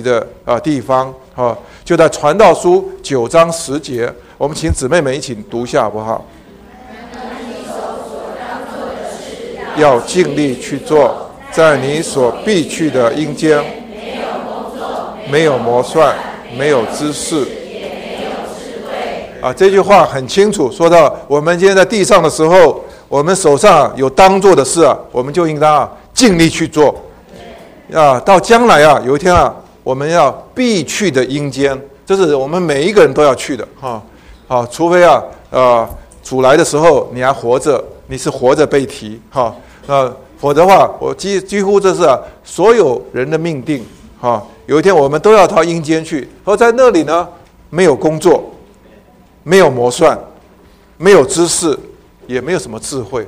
的地方就在传道书9章10节，我们请姊妹们一起读一下好不好？要尽力去做，在你所必去的阴间，没有谋算，没有知识。这句话很清楚，说到我们今天在地上的时候，我们手上有当做的事我们就应当尽力去做。到将来有一天我们要必去的阴间，这是我们每一个人都要去的除非主来的时候你还活着，你是活着被提否则的话，我几乎这是所有人的命定有一天我们都要到阴间去，而在那里呢，没有工作，没有谋算，没有知识，也没有什么智慧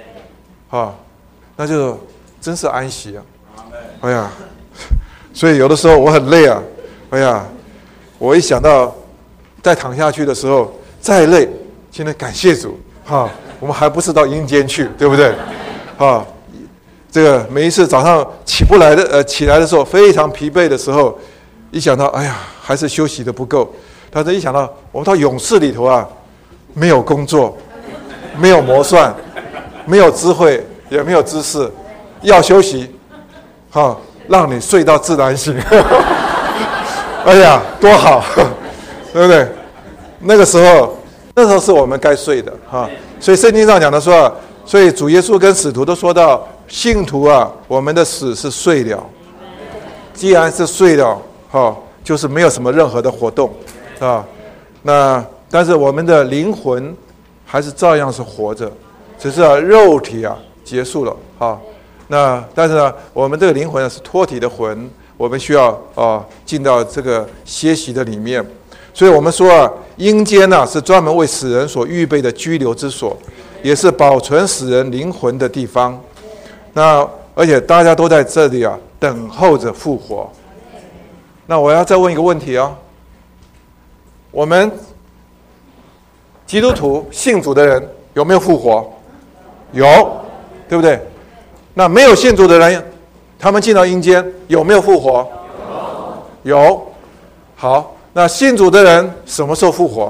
那就真是安息哎呀，所以有的时候我很累哎呀，我一想到再躺下去的时候再累，现在感谢主我们还不是到阴间去，对不对这个每一次早上起来的时候非常疲惫的时候，一想到哎呀还是休息的不够，但是一想到我们到勇士里头没有工作，没有谋算，没有智慧，也没有知识，要休息让你睡到自然醒哎呀多好对不对？那时候是我们该睡的所以圣经上讲的说所以主耶稣跟使徒都说到，信徒我们的死是睡了，既然是睡了就是没有什么任何的活动那但是我们的灵魂还是照样是活着，只是肉体结束了那但是呢，我们这个灵魂是脱体的魂，我们需要进到这个歇息的里面。所以我们说阴间是专门为死人所预备的居留之所，也是保存死人灵魂的地方。那而且大家都在这里等候着复活。那我要再问一个问题我们基督徒信主的人有没有复活？有，对不对？那没有信主的人，他们进到阴间有没有复活？有。好，那信主的人什么时候复活？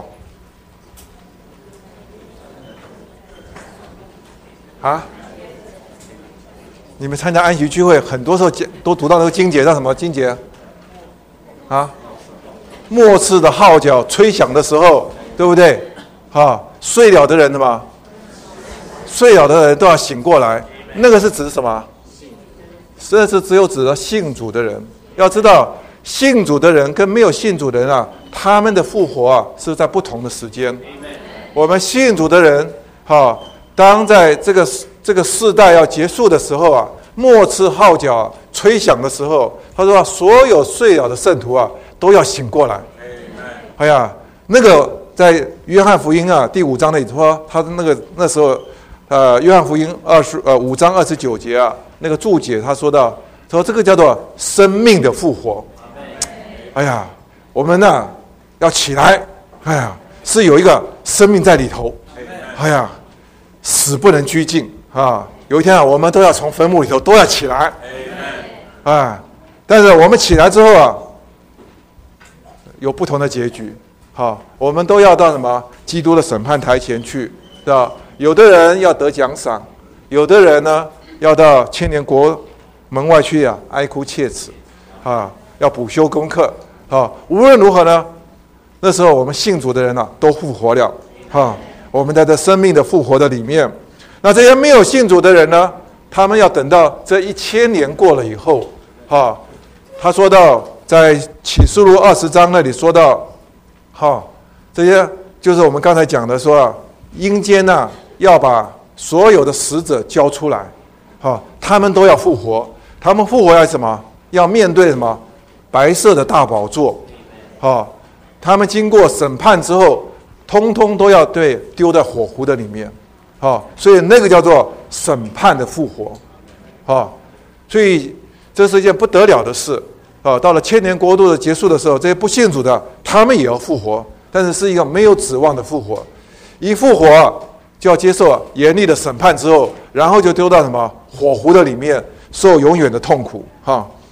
你们参加安息聚会，很多时候都读到那个经节，叫什么经节？末次的号角吹响的时候，对不对？睡了的人的嘛，睡了的人都要醒过来。那个是指什么？这是只有指的信主的人。要知道，信主的人跟没有信主的人他们的复活是在不同的时间。我们信主的人当在这个世代要结束的时候末次号角吹响的时候，他说所有睡了的圣徒都要醒过来。哎呀，那个在约翰福音第5章那里说，他那时候约翰福音5章29节那个注解他说到，说这个叫做生命的复活。哎呀，我们要起来，哎呀，是有一个生命在里头。哎呀，死不能拘禁有一天我们都要从坟墓里头都要起来。但是我们起来之后有不同的结局。我们都要到什么基督的审判台前去，是吧？有的人要得奖赏，有的人呢要到千年国门外去哀哭切齿要补修功课无论如何呢，那时候我们信主的人都复活了我们在这生命的复活的里面。那这些没有信主的人呢，他们要等到这1000年过了以后他说到在启示录20章那里说到这些就是我们刚才讲的说阴间要把所有的死者交出来他们都要复活。他们复活要什么？要面对什么？白色的大宝座他们经过审判之后，通通都要丢在火湖的里面所以那个叫做审判的复活所以这是一件不得了的事到了千年国度的结束的时候，这些不信主的他们也要复活，但是是一个没有指望的复活。一复活就要接受严厉的审判之后，然后就丢到什么火湖的里面，受永远的痛苦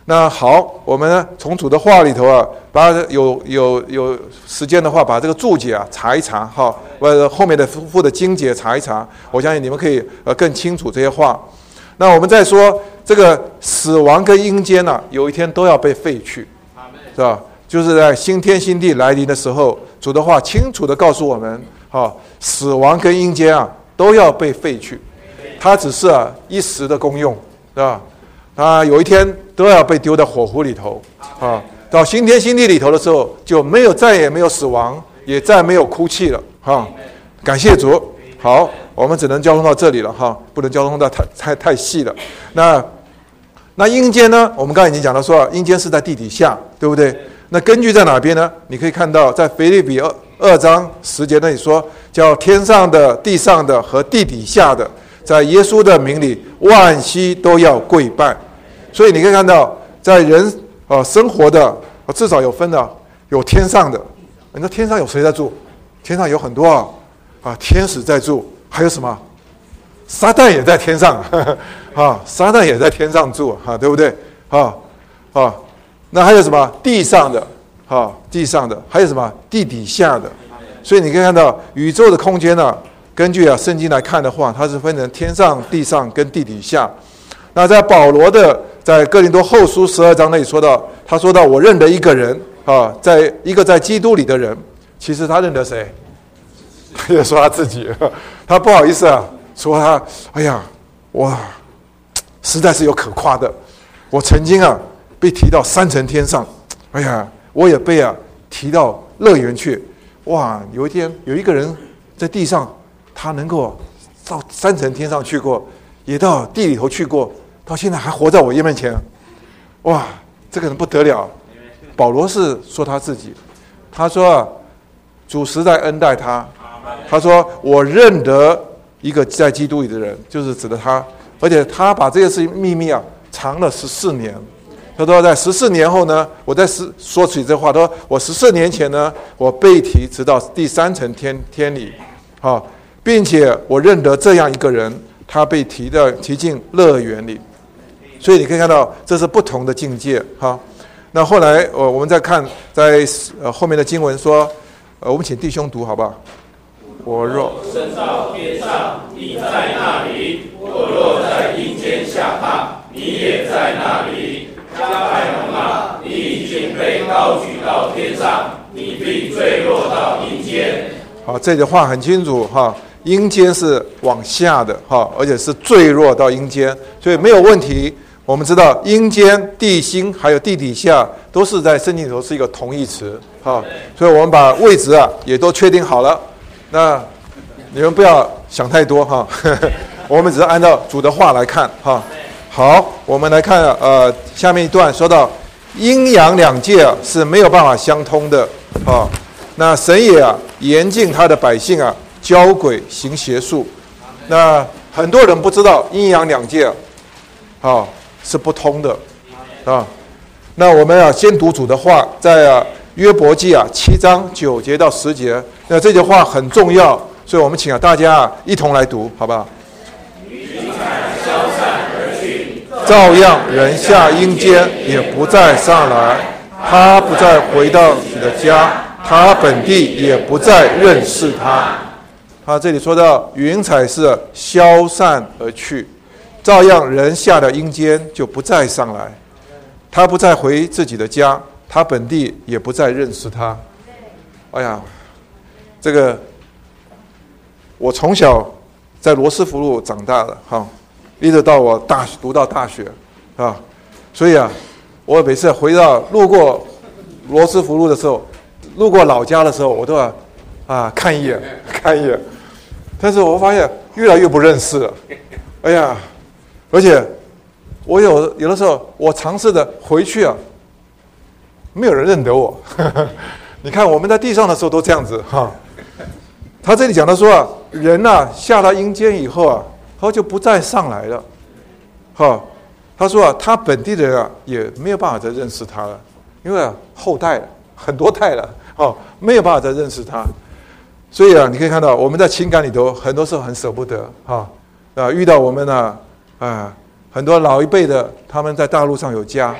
那好，我们呢从主的话里头啊，把有时间的话，把这个注解啊查一查哈，后面的附的经节查一查，我相信你们可以更清楚这些话。那我们再说这个死亡跟阴间啊，有一天都要被废去，是吧？就是在新天新地来临的时候，主的话清楚的告诉我们，死亡跟阴间啊都要被废去，它只是一时的功用，是吧？它有一天都要被丢到火湖里头啊！到新天新地里头的时候，就再也没有死亡，也再没有哭泣了哈！感谢主。好，我们只能交通到这里了哈，不能交通到太细了。那阴间呢？我们刚才已经讲到说，阴间是在地底下，对不对？那根据在哪边呢？你可以看到，在腓立比2章10节那里说，叫天上的、地上的和地底下的，在耶稣的名里，万膝都要跪拜。所以你可以看到，在人生活的至少有分的，有天上的。你说天上有谁在住？天上有很多天使在住，还有什么？撒旦也在天上撒旦也在天上住对不对？那还有什么？地上的地上的，还有什么？地底下的。所以你可以看到宇宙的空间呢，根据圣经来看的话，它是分成天上、地上跟地底下。那在保罗的在哥林多后书12章那里说到，他说到我认得一个人在一个在基督里的人，其实他认得谁？他也说他自己，他不好意思说他，哎呀，我实在是有可夸的，我曾经被提到3层天上，哎呀，我也被提到乐园去，哇，有一天有一个人在地上，他能够到3层天上去过，也到地里头去过，到现在还活在我面前，哇，这个人不得了。保罗是说他自己，他说主实在恩待他，他说我认得一个在基督里的人，就是指的他，而且他把这件事情秘密藏了14年。他说在14年后呢，我再说起这话，他说我14年前呢，我被提直到第3层天里，并且我认得这样一个人，他被提进乐园里。所以你可以看到这是不同的境界那后来我们再看在后面的经文说，我们请弟兄读好不好？我若升到天上，你在那里；我若在阴间下榻，你也在那里。加百农啊，你已经被高举到天上，你必坠落到阴间。好，这里的话很清楚阴间是往下的而且是坠落到阴间，所以没有问题。我们知道阴间、地心还有地底下都是在圣经里头是一个同义词所以我们把位置也都确定好了。那你们不要想太多我们只是按照主的话来看好，我们来看下面一段说到阴阳两界是没有办法相通的那神也严禁他的百姓交鬼行邪术。那很多人不知道阴阳两界是不通的那我们先读主的话，在约伯记7章9节到10节。那这句话很重要，所以我们请大家一同来读，好不好？云彩消散而去，照样人下阴间，也不再上来。他不再回到你的家，他本地也不再认识他。他这里说到云彩是消散而去，照样人下的阴间就不再上来。他不再回自己的家，他本地也不再认识他。哎呀，这个我从小在罗斯福路长大的一直到我读到大学所以我每次路过罗斯福路的时候，路过老家的时候，我都看一眼，但是我发现越来越不认识了。哎呀，而且我有的时候我尝试的回去没有人认得我。你看我们在地上的时候都这样子他这里讲到说人下到阴间以后他就不再上来了他说他本地的人也没有办法再认识他了，因为后代了很多代了没有办法再认识他。所以你可以看到我们在情感里头很多时候很舍不得遇到我们很多老一辈的他们在大陆上有家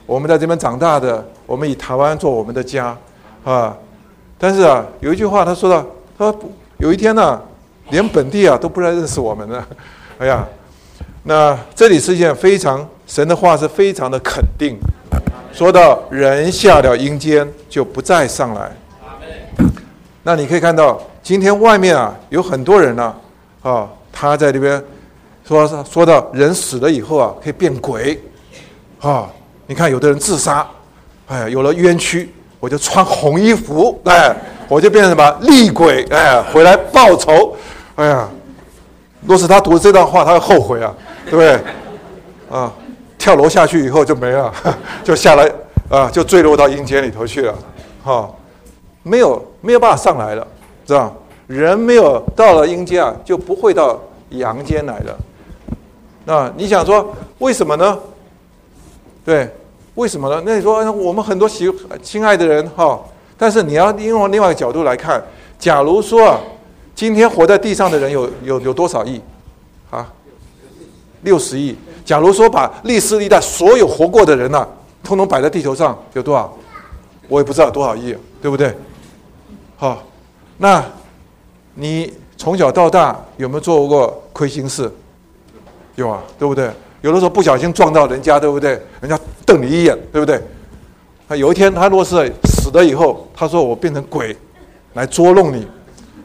我们在这边长大的，我们以台湾做我们的家啊。但是啊，有一句话他说到，他说有一天呢，连本地都不认识我们了。哎呀，那这里是一件非常神的话是非常的肯定，说到人下了阴间就不再上来。那你可以看到，今天外面有很多人他在这边说到人死了以后可以变鬼你看有的人自杀，有了冤屈，我就穿红衣服，我就变成什么厉鬼，回来报仇。哎呀，若是他读这段话，他会后悔对不对？跳楼下去以后就没了，就下来就坠落到阴间里头去了，没有办法上来了，知道？人没有到了阴间就不会到阳间来了。那你想说为什么呢？对，为什么呢？那你说我们很多亲爱的人但是你要用另外一个角度来看，假如说今天活在地上的人有多少亿？60亿。假如说把历史历代所有活过的人统统摆在地球上，有多少？我也不知道有多少亿，对不对？那你从小到大有没有做过亏心事？有对不对？有的时候不小心撞到人家，对不对？人家瞪你一眼，对不对？有一天他若是死了以后，他说我变成鬼来捉弄你，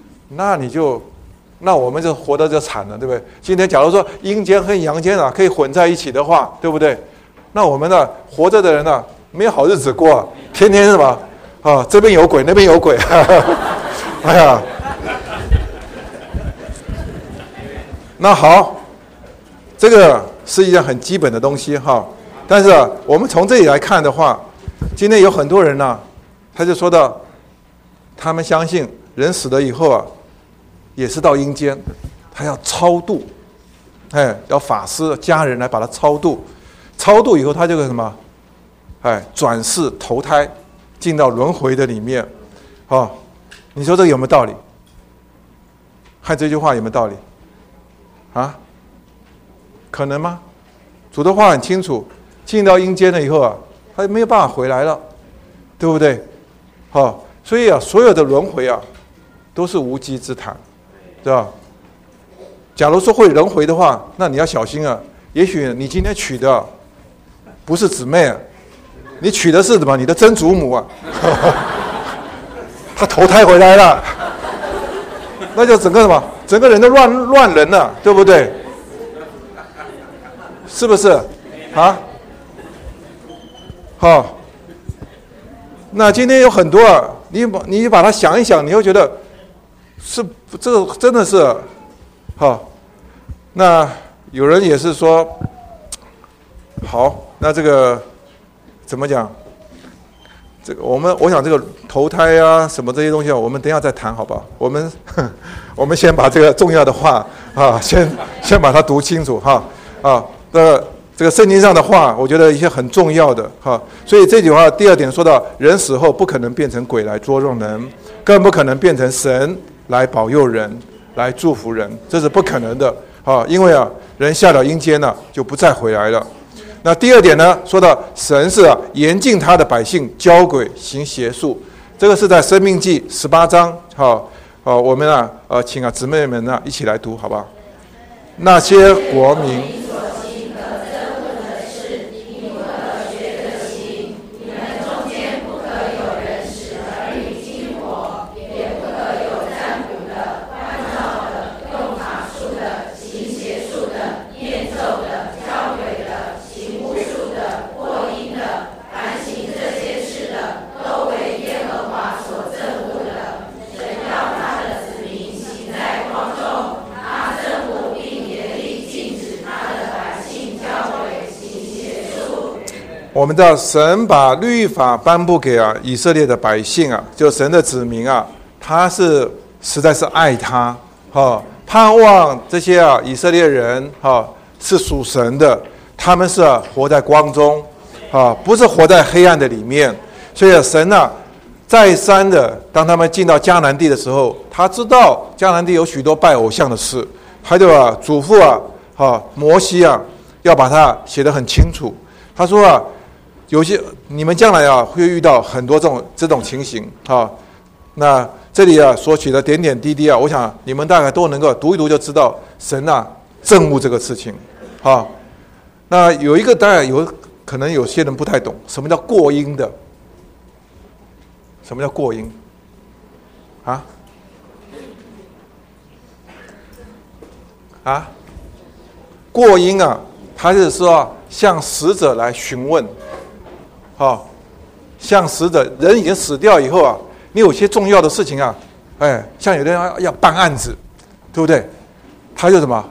那我们就活得就惨了，对不对？今天假如说阴间和阳间可以混在一起的话，对不对？那我们活着的人没有好日子过天天什么这边有鬼那边有鬼哎呀，那好，这个是一件很基本的东西但是我们从这里来看的话，今天有很多人他就说到他们相信人死了以后也是到阴间，他要超度，要法师家人来把他超度，超度以后他就什么转世投胎进到轮回的里面你说这个有没有道理？看这句话有没有道理可能吗？主的话很清楚，进到阴间了以后他没有办法回来了，对不对？所以所有的轮回都是无稽之谈，对吧？假如说会轮回的话，那你要小心也许你今天娶的不是姊妹你娶的是什么？你的曾祖母他投胎回来了，那就整个什么？整个人都乱人了，对不对？是不是那今天有很多你把它想一想，你会觉得是这个真的是那有人也是说好，那这个怎么讲？这个我想这个投胎什么这些东西我们等一下再谈好不好？我们先把这个重要的话先把它读清楚这个圣经上的话，我觉得一些很重要的所以这句话第二点说到，人死后不可能变成鬼来捉弄人，更不可能变成神来保佑人，来祝福人，这是不可能的因为人下了阴间就不再回来了。那第二点呢，说到神是严禁他的百姓交鬼行邪术，这个是在申命记18章我们请姊妹们一起来读好不好？那些国民我们知道神把律法颁布给以色列的百姓就神的子民他是实在是爱他盼望这些以色列人是属神的，他们是活在光中不是活在黑暗的里面。所以神再三的当他们进到迦南地的时候，他知道迦南地有许多拜偶像的事，他就嘱咐摩西要把它写得很清楚。他说有些你们将来啊会遇到很多这种情形啊。那这里啊所取的点点滴滴啊，我想你们大概都能够读一读就知道神啊憎恶这个事情啊。那有一个当然可能有些人不太懂什么叫过阴的，什么叫过阴啊？过阴啊，他是说向死者来询问，向死者，人已经死掉以后啊，你有些重要的事情啊，像有的人要办案子，对不对？他就什么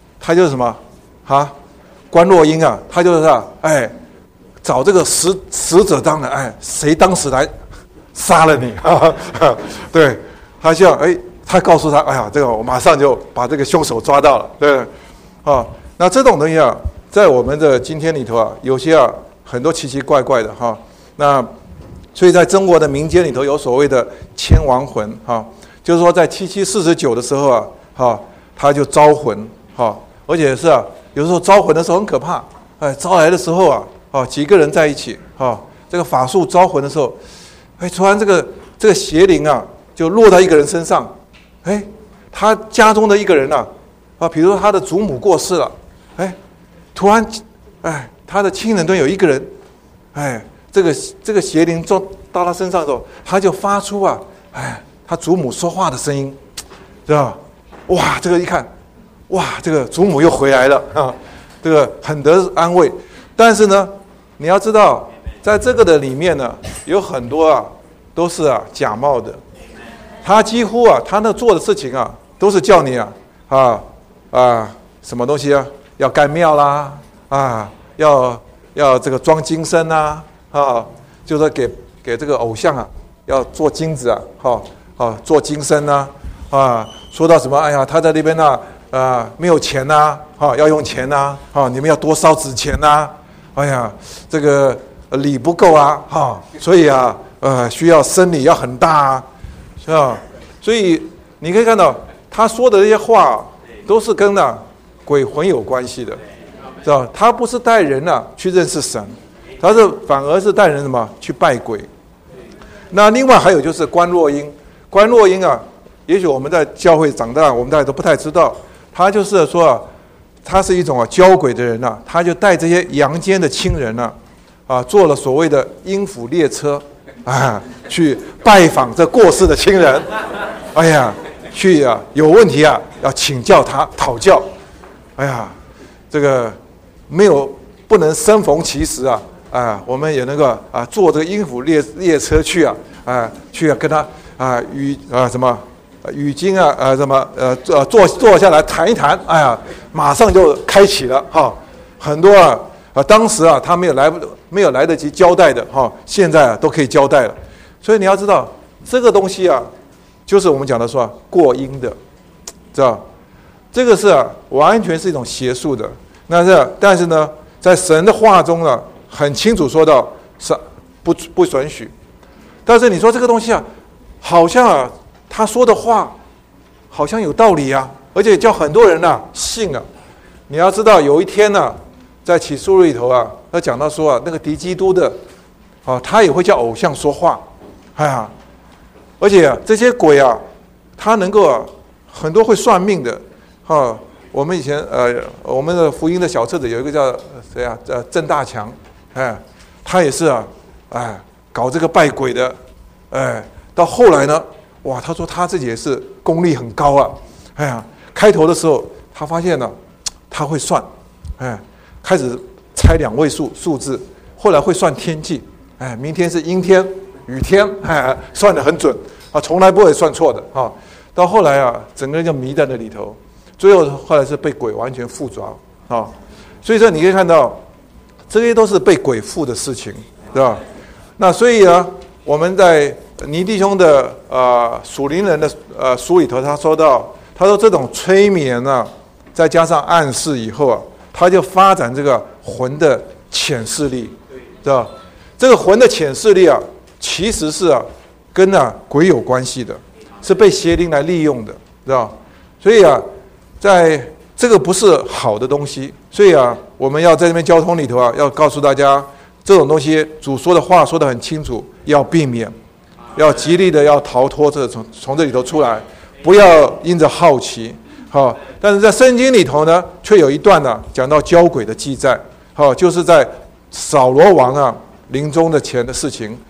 关落阴啊，他就是找这个死者当的，谁当时来杀了你？对，他像他告诉他，这个我马上就把这个凶手抓到了，对，那这种东西啊，在我们的今天里头啊，有些很多奇奇怪怪的那所以在中国的民间里头有所谓的牵亡魂就是说在7749的时候他就招魂而且是有时候招魂的时候很可怕，招来的时候几个人在一起这个法术招魂的时候，突然这个邪灵就落到一个人身上，他家中的一个人比如说他的祖母过世了，突然他的亲人中有一个人，这个邪灵撞到他身上的时候，他就发出他祖母说话的声音，知道吧？哇，这个一看，哇，这个祖母又回来了这个很得安慰。但是呢，你要知道，在这个的里面呢，有很多都是假冒的。他几乎他那做的事情都是叫你什么东西要盖庙啦要这个装金身就是给这个偶像要做金子做金身说到什么他在那边没有钱要用钱你们要多烧纸钱这个礼不够所以需要生礼要很大是吧？所以你可以看到他说的这些话都是跟鬼魂有关系的，知道？他不是带人去认识神，他反而是带人什么去拜鬼。那另外还有就是观落阴，观落阴也许我们在教会长大，我们大家都不太知道，他就是说他是一种交鬼的人他就带这些阳间的亲人坐了所谓的阴府列车去拜访这过世的亲人，去有问题要请教他讨教，这个不能生逢其时我们也能够坐这个阴府列车去去跟他语经坐下来谈一谈，马上就开启了很多当时他没有来得及交代的现在都可以交代了。所以你要知道这个东西就是我们讲的说过阴的，知道？这个是完全是一种邪术的。但是呢，在神的话中很清楚说到是不准许。但是你说这个东西好像他说的话好像有道理而且叫很多人信了。你要知道有一天在启示录里头他讲到说那个敌基督的他也会叫偶像说话，而且这些鬼他能够很多会算命的我们以前我们的福音的小册子有一个叫谁郑大强，他也是搞这个拜鬼的，到后来呢，哇，他说他自己也是功力很高开头的时候他发现他会算，开始猜2位数字，后来会算天气，明天是阴天雨天，算得很准从来不会算错的到后来整个人就迷在那里头，最后来是被鬼完全附着所以说你可以看到这些都是被鬼附的事情，对吧？那所以我们在倪弟兄的属灵人的书里头，他说这种催眠再加上暗示以后他就发展这个魂的潜视力，知道？这个魂的潜视力其实是跟鬼有关系的，是被邪灵来利用的，知道？所以在这个不是好的东西，所以我们要在这边交通里头要告诉大家， 这种东西，主说的话说得很清楚，要避免，要极力的要逃脱从这里头出来，不要因着好奇。好，但是在圣经里头呢，却有一段呢讲到交鬼的记载。好，就是在扫罗王临终的前的事情。